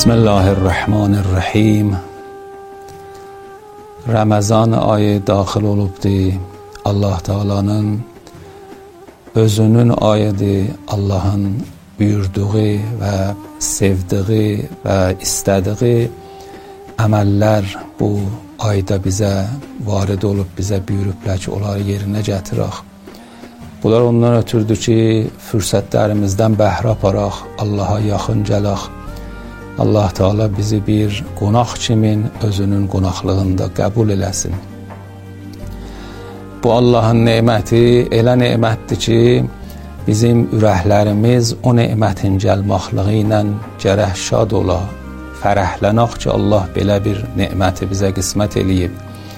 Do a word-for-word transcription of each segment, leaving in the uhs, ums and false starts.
بسم الله الرحمن الرحیم. Ramazan ayı daxil olubdur. Allah Taala'nın özünün ayıdır. Allah'ın buyurduğu və sevdiği və istədiyi əməllər bu ayda bizə varid olub, bizə buyurublar ki, onları yerinə gətirək. Bunlar ondan ötürdür ki, fürsətlərimizdən bəhrə aparaq, Allaha yaxın gələk. Allah Teala bizi bir qonaq kimin özünün qonaqlığında qəbul eləsin. Bu Allahın neməti elə nemətdir ki, bizim ürəklərimiz o nemətin gəlmaqlığı ilə gərək şad ola, fərəhlənək ki, Allah belə bir neməti bizə qismət eləyib.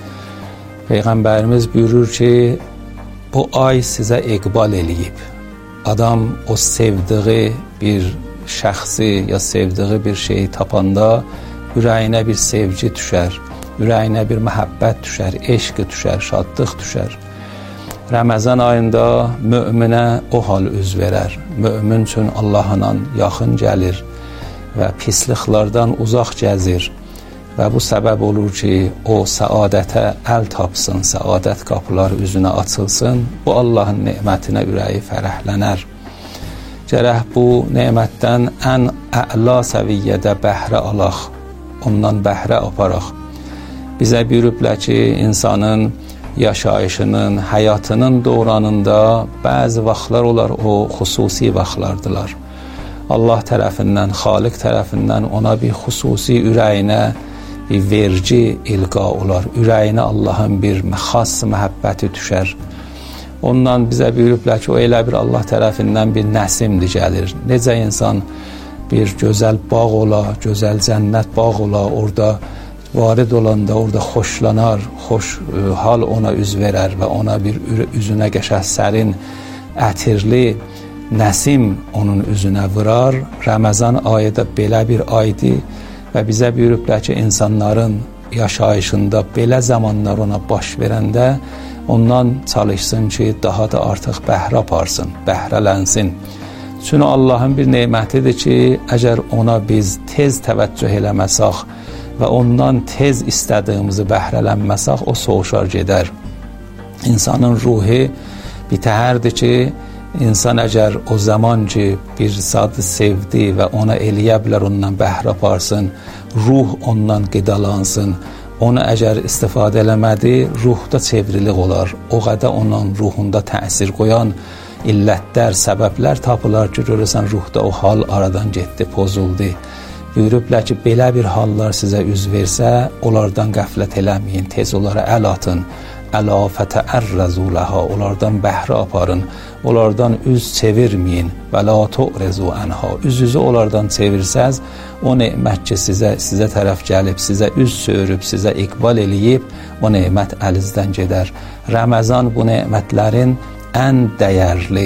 Peyğəmbərimiz buyurur ki, bu ay sizə iqbal eləyib. Adam o sevdiği bir şəxsi ya sevdiği bir şeyi tapanda ürəyinə bir sevgi düşər, ürəyinə bir məhəbbət düşər, eşq düşər, şadlıq düşər. Ramazan ayında möminə o hal üz verər. Mömin üçün Allahla yaxın gəlir və pisliklərdən uzaq gəzir və bu səbəb olur ki, o səadətə əl tapsın, səadət qapıları üzünə açılsın. Bu Allahın nemətinə ürəyi fərəhlənər. Gərək bu nemətdən ən əla səviyyədə bəhrə alaq, ondan bəhrə aparaq. Bizə buyurublar ki, insanın yaşayışının, həyatının dövranında bəzi vaxtlar olar, o xüsusi vaxtlardılar. Allah tərəfindən, Xaliq tərəfindən ona bir xüsusi ürəyinə bir vergi ilqa olar. Ürəyinə Allahın bir xas məhəbbəti düşər. Ondan bizə buyurublar ki, o elə bir Allah tərəfindən bir nəsimdir gəlir. Necə insan bir gözəl bağ ola, gözəl cənnət bağ ola, orada varid olanda orada xoşlanar, xoş hal ona üz verər və ona bir üzünə qəşəng sərin, ətirli nəsim onun üzünə vurar. Ramazan ayı da belə bir aydır və bizə buyurublar ki, insanların yaşayışında belə zamanlar ona baş verəndə ondan çalışsın ki, daha da artıq bəhrə aparsın, bəhrələnsin. Çünki Allahın bir nemətidir ki, əgər ona biz tez təvəccüh eləməsək və ondan tez istədiyimizi bəhrələnməsək, o soğuşar gedər. İnsanın ruhu bitəhərdir ki, insan əgər o zaman ki, bir sadı sevdi və ona eləyə bilər, ondan bəhrə aparsın, ruh ondan qidalansın, onu əgər istifadə eləmədi, ruhda çevrilik olar. O qədər onun ruhunda təsir qoyan illətlər, səbəblər tapılar ki, görürsən ruhda o hal aradan getdi, pozuldu. Buyurublar ki, belə bir hallar sizə üz versə, onlardan qəflət eləməyin, tez onlara əl atın. Əla fətəərrəzu ləhə, onlardan bəhrə aparın, onlardan üz çevirməyin. Və la tu'rezu ənhə, üz-üzü onlardan çevirsəz, o nemət ki, sizə, sizə tərəf gəlib, sizə üz söyrüb, sizə iqbal eləyib, o nemət əlizdən gedər. Ramazan bu nemətlərin ən dəyərli,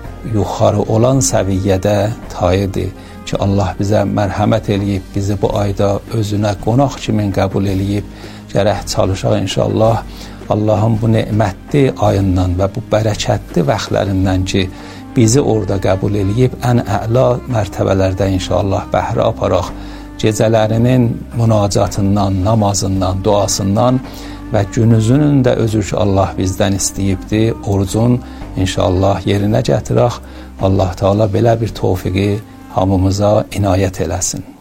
yuxarı olan səviyyədə tayıdır ki, Allah bizə mərhəmət eləyib, bizi bu ayda özünə qonaq kimin qəbul eləyib, gərək çalışaq inşallah. Allahın bu nemətli ayından və bu bərəkətli vaxtlərindən ki, bizi orada qəbul eləyib, ən əla mərtəbələrdə inşallah bəhrə aparaq. Gecələrinin münacatından, namazından, duasından və günüzünün də özü ki, Allah bizdən istəyibdir, orucun inşallah yerinə gətirək. Allah Teala belə bir tövfiqi hamımıza inayət eləsin.